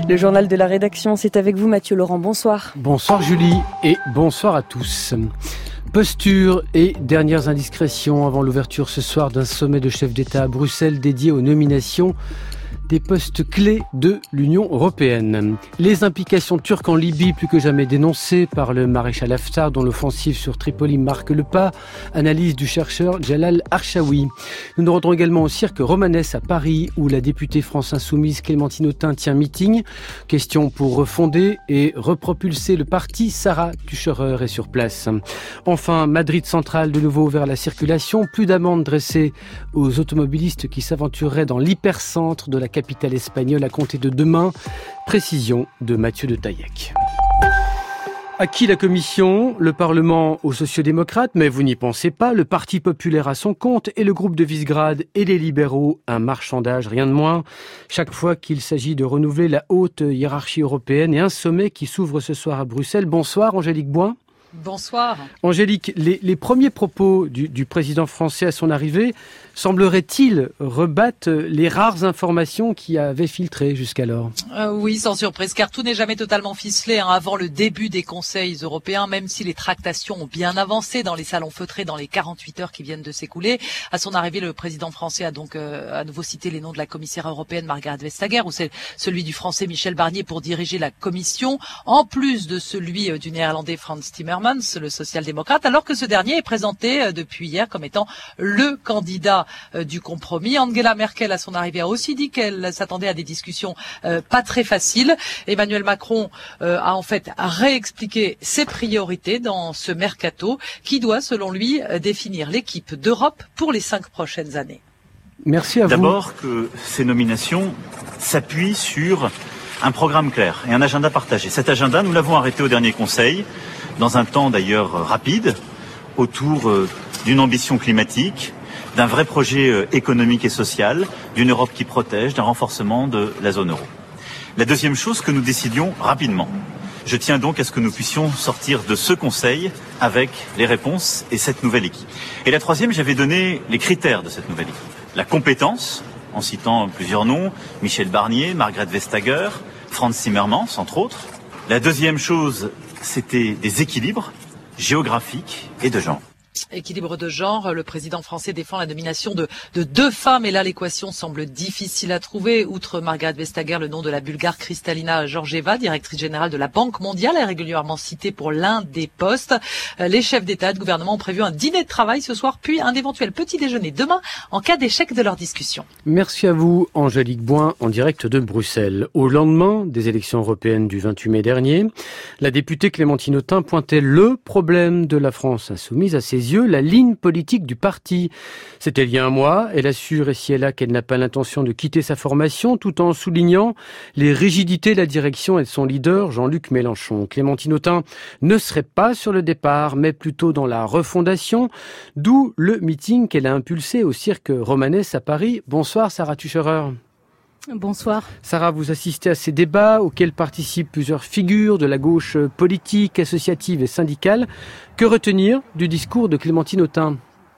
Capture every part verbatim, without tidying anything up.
Le journal de la rédaction, c'est avec vous Mathieu Laurent, bonsoir. Bonsoir Julie et bonsoir à tous. Posture et dernières indiscrétions avant l'ouverture ce soir d'un sommet de chefs d'État à Bruxelles dédié aux nominations des postes clés de l'Union européenne. Les implications turques en Libye, plus que jamais dénoncées par le maréchal Haftar, dont l'offensive sur Tripoli marque le pas. Analyse du chercheur Jalal Archaoui. Nous nous rendrons également au cirque Romanès à Paris, où la députée France Insoumise Clémentine Autain tient meeting. Question pour refonder et repropulser le parti. Sarah Tucherer est sur place. Enfin, Madrid Central, de nouveau vers la circulation. Plus d'amendes dressées aux automobilistes qui s'aventureraient dans l'hypercentre de la capitale espagnole à compter de demain. Précision de Mathieu de Taillec. À qui la Commission? Le Parlement aux sociodémocrates, mais vous n'y pensez pas. Le Parti populaire à son compte et le groupe de Visegrad et les libéraux, un marchandage, rien de moins. Chaque fois qu'il s'agit de renouveler la haute hiérarchie européenne et un sommet qui s'ouvre ce soir à Bruxelles. Bonsoir Angélique Boin. Bonsoir. Angélique, les, les premiers propos du, du président français à son arrivée, semblerait-il, rebattent les rares informations qui avaient filtré jusqu'alors? euh, Oui, sans surprise, car tout n'est jamais totalement ficelé hein, avant le début des conseils européens, même si les tractations ont bien avancé dans les salons feutrés dans les quarante-huit heures qui viennent de s'écouler. À son arrivée, le président français a donc euh, à nouveau cité les noms de la commissaire européenne Margrethe Vestager, ou c'est celui du français Michel Barnier pour diriger la commission, en plus de celui euh, du néerlandais Frans Timmermans, le social-démocrate, alors que ce dernier est présenté euh, depuis hier comme étant le candidat euh, du compromis. Angela Merkel, à son arrivée, a aussi dit qu'elle s'attendait à des discussions euh, pas très faciles. Emmanuel Macron euh, a en fait réexpliqué ses priorités dans ce mercato qui doit, selon lui, euh, définir l'équipe d'Europe pour les cinq prochaines années. Merci à vous. D'abord que ces nominations s'appuient sur un programme clair et un agenda partagé. Cet agenda, nous l'avons arrêté au dernier Conseil, dans un temps d'ailleurs rapide, autour euh, d'une ambition climatique, d'un vrai projet euh, économique et social, d'une Europe qui protège, d'un renforcement de la zone euro. La deuxième chose, que nous décidions rapidement. Je tiens donc à ce que nous puissions sortir de ce Conseil avec les réponses et cette nouvelle équipe. Et la troisième, j'avais donné les critères de cette nouvelle équipe. La compétence, en citant plusieurs noms, Michel Barnier, Margrethe Vestager, Frans Timmermans, entre autres. La deuxième chose, c'était des équilibres géographiques et de genre. Équilibre de genre, le président français défend la nomination de, de deux femmes et là l'équation semble difficile à trouver. Outre Margrethe Vestager, le nom de la Bulgare Kristalina Georgieva, directrice générale de la Banque mondiale, est régulièrement citée pour l'un des postes. Les chefs d'État et de gouvernement ont prévu un dîner de travail ce soir, puis un éventuel petit déjeuner demain en cas d'échec de leur discussion. Merci à vous Angélique Boin en direct de Bruxelles. Au lendemain des élections européennes du vingt-huit mai dernier, la députée Clémentine Autain pointait le problème de la France insoumise à ses yeux, la ligne politique du parti. C'était il y a un mois. Elle assure ici et là qu'elle n'a pas l'intention de quitter sa formation, tout en soulignant les rigidités de la direction et de son leader, Jean-Luc Mélenchon. Clémentine Autain ne serait pas sur le départ, mais plutôt dans la refondation, d'où le meeting qu'elle a impulsé au cirque Romanès à Paris. Bonsoir Sarah Tucherer. Bonsoir. Sarah, vous assistez à ces débats auxquels participent plusieurs figures de la gauche politique, associative et syndicale. Que retenir du discours de Clémentine Autain ?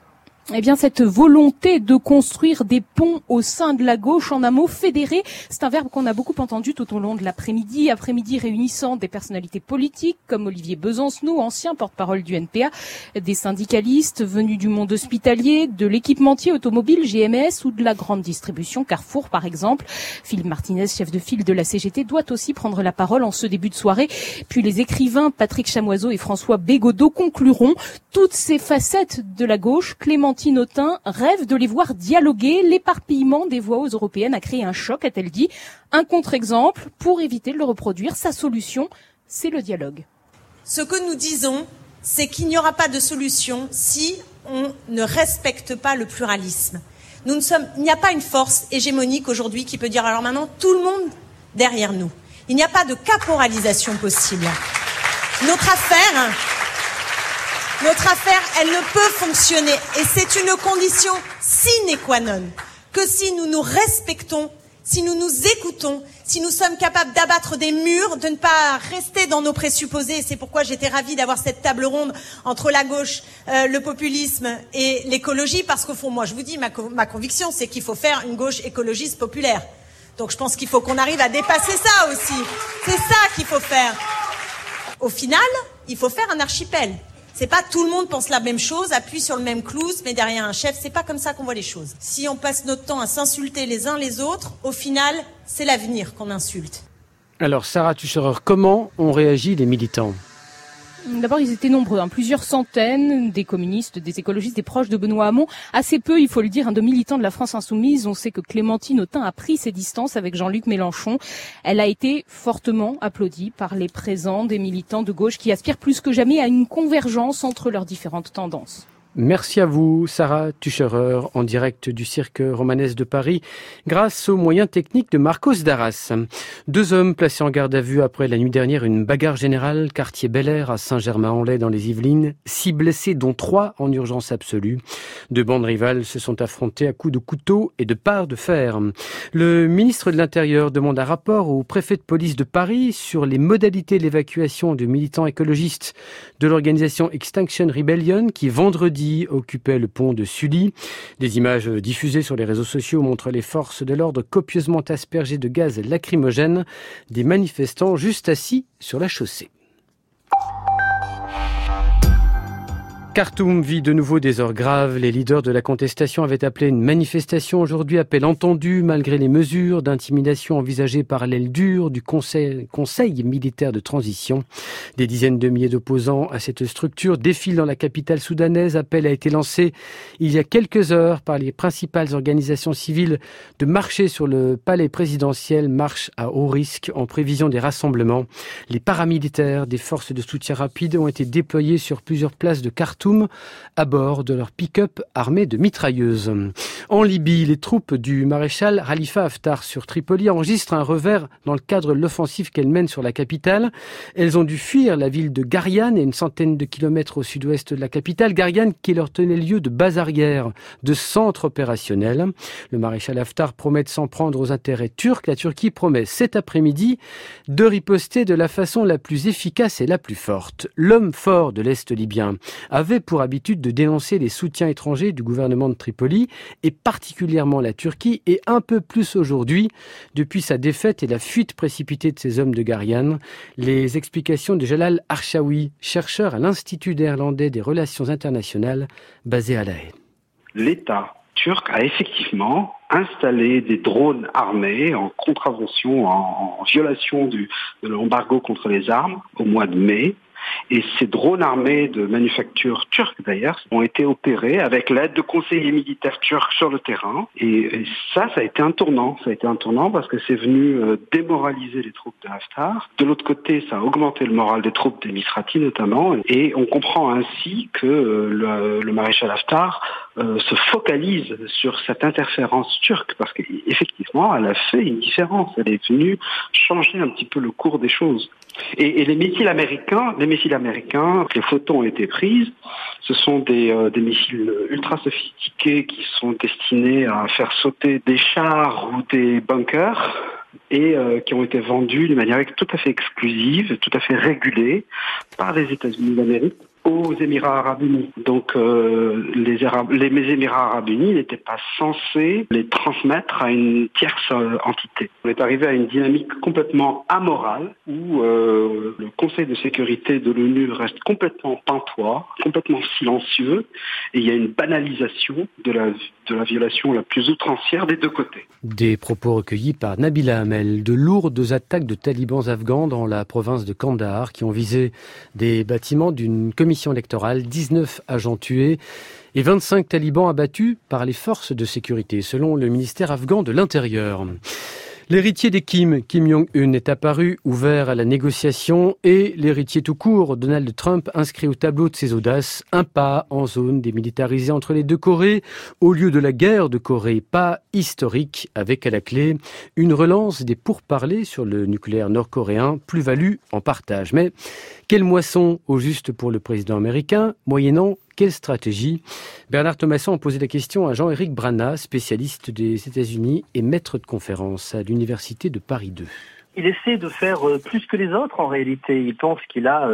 Eh bien, cette volonté de construire des ponts au sein de la gauche, en un mot, fédéré, c'est un verbe qu'on a beaucoup entendu tout au long de l'après-midi, après-midi réunissant des personnalités politiques comme Olivier Besancenot, ancien porte-parole du N P A, des syndicalistes venus du monde hospitalier, de l'équipementier automobile G M S ou de la grande distribution Carrefour, par exemple. Philippe Martinez, chef de file de la C G T, doit aussi prendre la parole en ce début de soirée. Puis les écrivains Patrick Chamoiseau et François Bégodeau concluront. Toutes ces facettes de la gauche, Clémentine Autain rêve de les voir dialoguer. L'éparpillement des voix aux européennes a créé un choc, a-t-elle dit. Un contre-exemple, pour éviter de le reproduire, sa solution, c'est le dialogue. Ce que nous disons, c'est qu'il n'y aura pas de solution si on ne respecte pas le pluralisme. Nous ne sommes, il n'y a pas une force hégémonique aujourd'hui qui peut dire alors maintenant tout le monde derrière nous. Il n'y a pas de caporalisation possible. Notre affaire... Notre affaire, elle ne peut fonctionner et c'est une condition sine qua non que si nous nous respectons, si nous nous écoutons, si nous sommes capables d'abattre des murs, de ne pas rester dans nos présupposés. C'est pourquoi j'étais ravie d'avoir cette table ronde entre la gauche, euh, le populisme et l'écologie, parce qu'au fond, moi je vous dis, ma, co- ma conviction, c'est qu'il faut faire une gauche écologiste populaire. Donc je pense qu'il faut qu'on arrive à dépasser ça aussi. C'est ça qu'il faut faire. Au final, il faut faire un archipel. C'est pas tout le monde pense la même chose, appuie sur le même clou, se met derrière un chef. C'est pas comme ça qu'on voit les choses. Si on passe notre temps à s'insulter les uns les autres, au final, c'est l'avenir qu'on insulte. Alors, Sarah Tucherer, comment ont réagi les militants ? D'abord, ils étaient nombreux, hein, plusieurs centaines, des communistes, des écologistes, des proches de Benoît Hamon. Assez peu, il faut le dire, hein, de militants de la France insoumise. On sait que Clémentine Autain a pris ses distances avec Jean-Luc Mélenchon. Elle a été fortement applaudie par les présents des militants de gauche qui aspirent plus que jamais à une convergence entre leurs différentes tendances. Merci à vous, Sarah Tucherer, en direct du Cirque Romanesque de Paris, grâce aux moyens techniques de Marcos Darras. Deux hommes placés en garde à vue après la nuit dernière une bagarre générale, quartier Bel-Air à Saint-Germain-en-Laye dans les Yvelines. Six blessés, dont trois en urgence absolue. Deux bandes rivales se sont affrontées à coups de couteau et de barres de fer. Le ministre de l'Intérieur demande un rapport au préfet de police de Paris sur les modalités de l'évacuation de militants écologistes de l'organisation Extinction Rebellion qui, vendredi, occupait le pont de Sully. Des images diffusées sur les réseaux sociaux montrent les forces de l'ordre copieusement aspergées de gaz lacrymogène, des manifestants juste assis sur la chaussée. Khartoum vit de nouveau des heures graves. Les leaders de la contestation avaient appelé une manifestation aujourd'hui, appel entendu malgré les mesures d'intimidation envisagées par l'aile dure du conseil, conseil militaire de transition. Des dizaines de milliers d'opposants à cette structure défilent dans la capitale soudanaise. Appel a été lancé il y a quelques heures par les principales organisations civiles de marcher sur le palais présidentiel, marche à haut risque en prévision des rassemblements. Les paramilitaires des forces de soutien rapide ont été déployés sur plusieurs places de Khartoum à bord de leur pick-up armés de mitrailleuses. En Libye, les troupes du maréchal Khalifa Haftar sur Tripoli enregistrent un revers dans le cadre de l'offensive qu'elles mènent sur la capitale. Elles ont dû fuir la ville de Gariane, à une centaine de kilomètres au sud-ouest de la capitale. Gariane qui leur tenait lieu de base arrière, de centre opérationnel. Le maréchal Haftar promet de s'en prendre aux intérêts turcs. La Turquie promet cet après-midi de riposter de la façon la plus efficace et la plus forte. L'homme fort de l'Est libyen avait pour habitude de dénoncer les soutiens étrangers du gouvernement de Tripoli et particulièrement la Turquie et un peu plus aujourd'hui depuis sa défaite et la fuite précipitée de ces hommes de Gariane. Les explications de Jalal Archaoui, chercheur à l'Institut néerlandais des relations internationales basé à La Haye. L'État turc a effectivement installé des drones armés en contravention, en, en violation du, de l'embargo contre les armes au mois de mai. Et ces drones armés de manufacture turque d'ailleurs ont été opérés avec l'aide de conseillers militaires turcs sur le terrain. Et, et ça, ça a été un tournant. Ça a été un tournant parce que c'est venu euh, démoraliser les troupes de Haftar. De l'autre côté, ça a augmenté le moral des troupes des Misrati notamment. Et on comprend ainsi que euh, le, le maréchal Haftar euh, se focalise sur cette interférence turque parce qu'effectivement, elle a fait une différence. Elle est venue changer un petit peu le cours des choses. Et, et les missiles américains, les missiles américains, les photos ont été prises. Ce sont des, euh, des missiles ultra sophistiqués qui sont destinés à faire sauter des chars ou des bunkers et euh, qui ont été vendus d'une manière tout à fait exclusive, tout à fait régulée par les États-Unis d'Amérique aux Émirats Arabes Unis. Donc euh, les, Arabes, les Émirats Arabes Unis n'étaient pas censés les transmettre à une tierce euh, entité. On est arrivé à une dynamique complètement amorale où euh, le Conseil de sécurité de l'ONU reste complètement pantois, complètement silencieux, et il y a une banalisation de la, de la violation la plus outrancière des deux côtés. Des propos recueillis par Nabila Hamel. De lourdes attaques de talibans afghans dans la province de Kandahar qui ont visé des bâtiments d'une commission électorale, dix-neuf agents tués et vingt-cinq talibans abattus par les forces de sécurité, selon le ministère afghan de l'Intérieur. L'héritier des Kim, Kim Jong-un, est apparu, ouvert à la négociation, et l'héritier tout court, Donald Trump, inscrit au tableau de ses audaces un pas en zone démilitarisée entre les deux Corées, au lieu de la guerre de Corée, pas historique, avec à la clé une relance des pourparlers sur le nucléaire nord-coréen, plus-value en partage. Mais quelle moisson au juste pour le président américain, moyennant quelle stratégie ? Bernard Thomasson a posé la question à Jean-Éric Brana, spécialiste des États-Unis et maître de conférence à l'Université de Paris deux. Il essaie de faire plus que les autres en réalité. Il pense qu'il a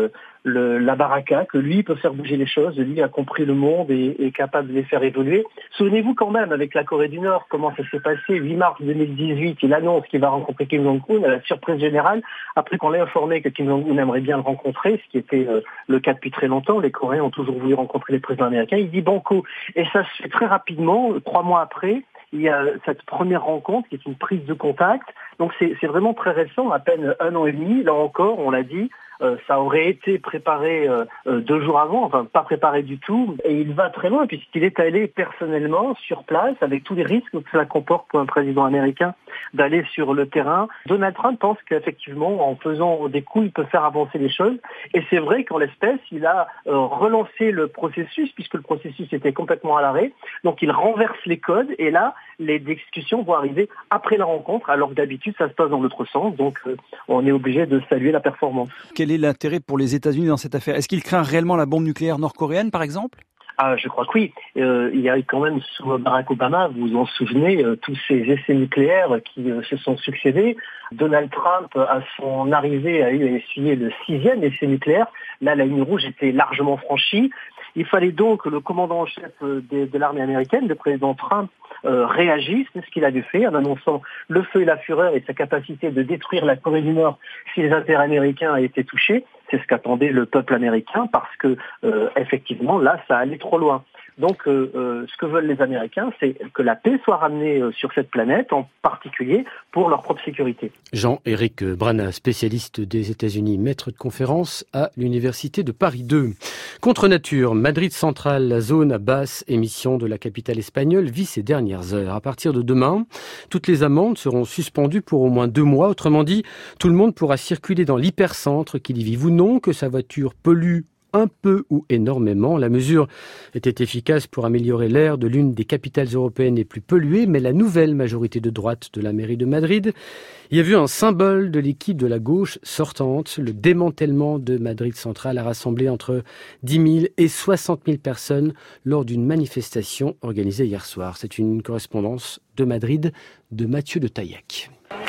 le, la baraka, que lui peut faire bouger les choses, lui a compris le monde et est capable de les faire évoluer. Souvenez-vous quand même, avec la Corée du Nord, comment ça s'est passé. huit mars deux mille dix-huit, il annonce qu'il va rencontrer Kim Jong-un à la surprise générale, après qu'on l'ait informé que Kim Jong-un aimerait bien le rencontrer, ce qui était euh, le cas depuis très longtemps. Les Coréens ont toujours voulu rencontrer les présidents américains. Il dit banco. Et ça se fait très rapidement, trois mois après. Il y a cette première rencontre qui est une prise de contact. Donc c'est, c'est vraiment très récent, à peine un an et demi. Là encore, on l'a dit, euh, ça aurait été préparé euh, deux jours avant, enfin pas préparé du tout. Et il va très loin puisqu'il est allé personnellement sur place avec tous les risques que cela comporte pour un président américain d'aller sur le terrain. Donald Trump pense qu'effectivement, en faisant des coups, il peut faire avancer les choses. Et c'est vrai qu'en l'espèce, il a euh, relancé le processus puisque le processus était complètement à l'arrêt. Donc il renverse les codes et là, les discussions vont arriver après la rencontre, alors que d'habitude, ça se passe dans l'autre sens. Donc euh, on est obligé de saluer la performance. Quel est l'intérêt pour les États-Unis dans cette affaire ? Est-ce qu'il craint réellement la bombe nucléaire nord-coréenne, par exemple ? Ah, je crois que oui. Euh, il y a eu quand même sous Barack Obama, vous vous en souvenez, euh, tous ces essais nucléaires qui euh, se sont succédés. Donald Trump, à son arrivée, a eu à essuyer le sixième essai nucléaire. Là, la ligne rouge était largement franchie. Il fallait donc que le commandant en chef de, de l'armée américaine, le président Trump, euh, réagisse. C'est ce qu'il avait fait en annonçant le feu et la fureur et sa capacité de détruire la Corée du Nord si les intérêts américains étaient touchés. C'est ce qu'attendait le peuple américain parce que, euh, effectivement, là, ça allait trop loin. Donc, euh, euh, ce que veulent les Américains, c'est que la paix soit ramenée euh, sur cette planète, en particulier pour leur propre sécurité. Jean-Éric Brana, spécialiste des États-Unis, maître de conférence à l'Université de Paris deux. Contre nature, Madrid Central, la zone à basse émission de la capitale espagnole, vit ces dernières heures. À partir de demain, toutes les amendes seront suspendues pour au moins deux mois. Autrement dit, tout le monde pourra circuler dans l'hypercentre, qu'il y vive ou non, que sa voiture pollue un peu ou énormément. La mesure était efficace pour améliorer l'air de l'une des capitales européennes les plus polluées, mais la nouvelle majorité de droite de la mairie de Madrid y a vu un symbole de l'équipe de la gauche sortante. Le démantèlement de Madrid Central a rassemblé entre dix mille et soixante mille personnes lors d'une manifestation organisée hier soir. C'est une correspondance de Madrid de Mathieu de Taillac.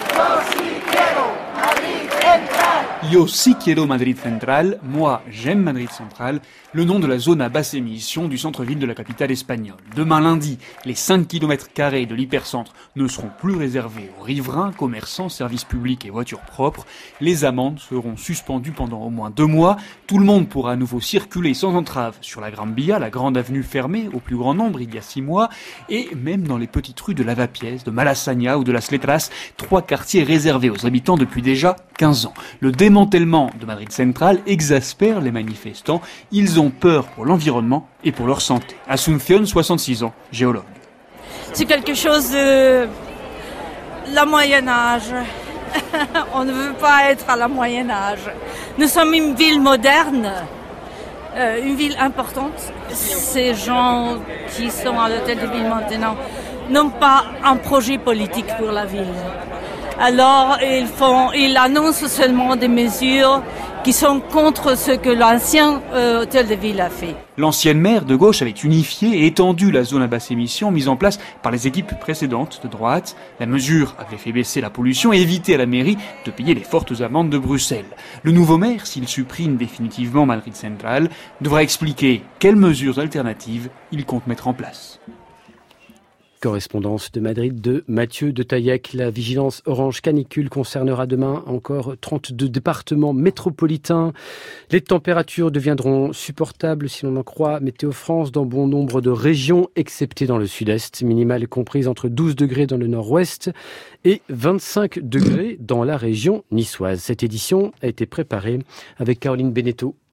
Yo sí quiero Madrid Central, moi j'aime Madrid Central, le nom de la zone à basse émission du centre-ville de la capitale espagnole. Demain lundi, les cinq kilomètres carrés de l'hypercentre ne seront plus réservés aux riverains, commerçants, services publics et voitures propres. Les amendes seront suspendues pendant au moins deux mois. Tout le monde pourra à nouveau circuler sans entrave sur la Gran Via, la grande avenue fermée au plus grand nombre il y a six mois, et même dans les petites rues de Lavapiés, de Malasaña ou de Las Letras, trois quartiers réservés aux habitants depuis déjà quinze ans. Le démantèlement de Madrid Central exaspère les manifestants. Ils ont peur pour l'environnement et pour leur santé. Asunción, soixante-six ans, géologue. C'est quelque chose de la Moyen-Âge. On ne veut pas être à la Moyen-Âge. Nous sommes une ville moderne, euh, une ville importante. Ces gens qui sont à l'hôtel de ville maintenant n'ont pas un projet politique pour la ville. Alors, ils font, ils annoncent seulement des mesures qui sont contre ce que l'ancien euh, hôtel de ville a fait. L'ancienne maire de gauche avait unifié et étendu la zone à basse émission mise en place par les équipes précédentes de droite. La mesure avait fait baisser la pollution et éviter à la mairie de payer les fortes amendes de Bruxelles. Le nouveau maire, s'il supprime définitivement Madrid Central, devra expliquer quelles mesures alternatives il compte mettre en place. Correspondance de Madrid de Mathieu de Taillac. La vigilance orange canicule concernera demain encore trente-deux départements métropolitains. Les températures deviendront supportables, si l'on en croit Météo France, dans bon nombre de régions, excepté dans le sud-est. Minimale comprise entre douze degrés dans le nord-ouest et vingt-cinq degrés dans la région niçoise. Cette édition a été préparée avec Caroline Beneteau.